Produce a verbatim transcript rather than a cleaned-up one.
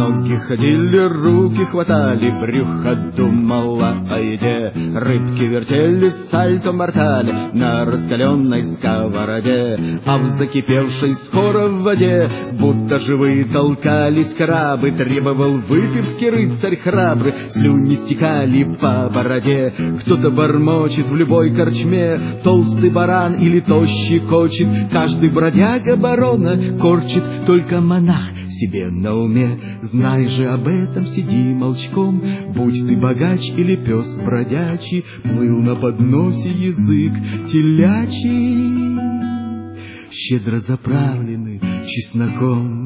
Ноги ходили, руки хватали, брюхо думало о еде. Рыбки вертелись сальто-мортале на раскаленной сковороде, а в закипевшей скоро в воде будто живые толкались крабы. Требовал выпивки рыцарь храбрый, слюни стекали по бороде. Кто-то бормочет в любой корчме, толстый баран или тощий кочет. Каждый бродяга барона корчит, только монах себе на уме. Знай же об этом, сиди молчком, будь ты богач или пес бродячий, плыл на подносе язык телячий, щедро заправленный чесноком.